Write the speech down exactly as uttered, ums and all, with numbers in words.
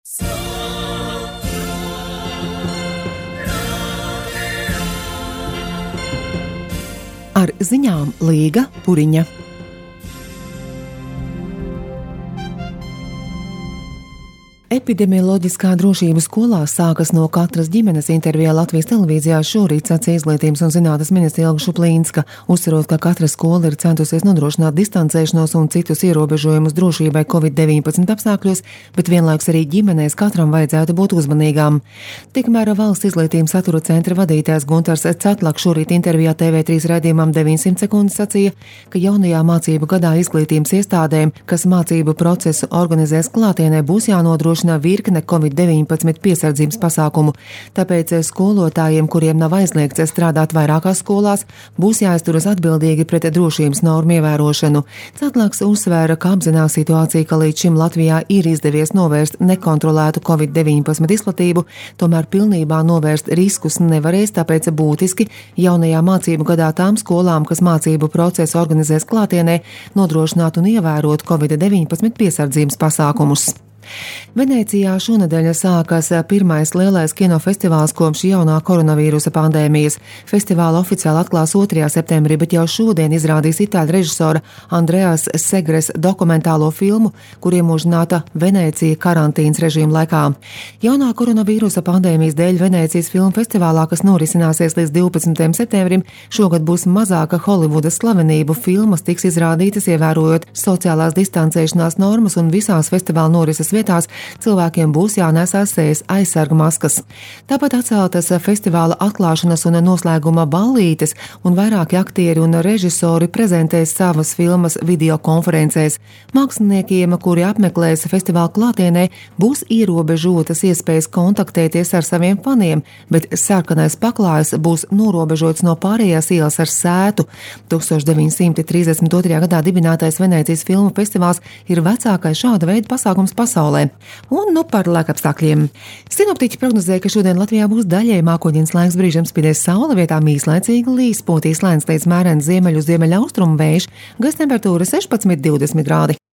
Ar ziņām Līga Puriņa. Epidemioloģiskā drošība skolās sākas no katras ģimenes. Intervijā Latvijas televīzijā šorīt sacīja Izglītības un zinātnes ministre Ilga Šuplīnska, uzsverot, ka katra skola ir centusies nodrošināt distancēšanos un citus ierobežojumus drošībai covid deviņpadsmit apstākļos, bet vienlaikus arī ģimenēs katram vajadzētu būt uzmanīgām. Tikmēr Valsts izglītības satura centra vadītājs Guntars Cetlaks šorīt intervijā T V trīs raidījumam deviņsimt sekundes sacīja, ka jaunajā mācību gadā izglītības iestādēm, kas mācību procesu organizēs klātienē, būs jānodrošina virkne covid deviņpadsmit piesardzības pasākumu, tāpēc skolotājiem, kuriem nav aizliegts strādāt vairākās skolās, būs jāizturas atbildīgi pret drošības normu ievērošanu. Cetlaks uzsvēra, ka apzinās situāciju, ka līdz šim Latvijā ir izdevies novērst nekontrolētu covid deviņpadsmit izplatību, tomēr pilnībā novērst riskus nevarēs, tāpēc būtiski jaunajā mācību gadā tām skolām, kas mācību procesu organizēs klātienē, nodrošināt un ievērot covid deviņpadsmit piesardzības pasākumus. Venecijā šonedēļ sākas pirmais lielais kinofestivāls kopš jaunā koronavīrusa pandēmijas. Festivālu oficiāli atklās otrajā septembrī, bet jau šodien izrādīs itāļu režisora Andreas Segres dokumentālo filmu, kur iemūžināta Venecija karantīnas režīma laikā. Jaunā koronavīrusa pandēmijas dēļ Venecijas filmu festivālā, kas norisināsies līdz divpadsmitajam septembrim, šogad būs mazāka Holivudas slavenību. Filmas tiks izrādītas ievērojot sociālās distancēšanās normas, un visās festivāla norises vietās cilvēkiem būs jānesās sejas aizsarga maskas. Tāpat atceltas festivāla atklāšanas un noslēguma ballītes, un vairāki aktieri un režisori prezentēs savas filmas videokonferencēs. Māksliniekiem, kuri apmeklēs festivāla klātienē, būs ierobežotas iespējas kontaktēties ar saviem faniem, bet sarkanais paklājs būs norobežots no pārējās ielas ar sētu. tūkstoš deviņsimt trīsdesmit otrajā gadā dibinātais Venecijas filmu festivāls ir vecākais šāda veida pasākums pasaulē. Un nu par laikapstākļiem. Sinoptiķi prognozēja, ka šodien Latvijā būs daļēji mākoņdienas laiks, brīžiem spīdēs saule, vietām īslaicīgi līs, potīs lēns līdz mērens ziemeļu ziemeļaustrumu vējš, gaisa temperatūra sešpadsmit līdz divdesmit grādi.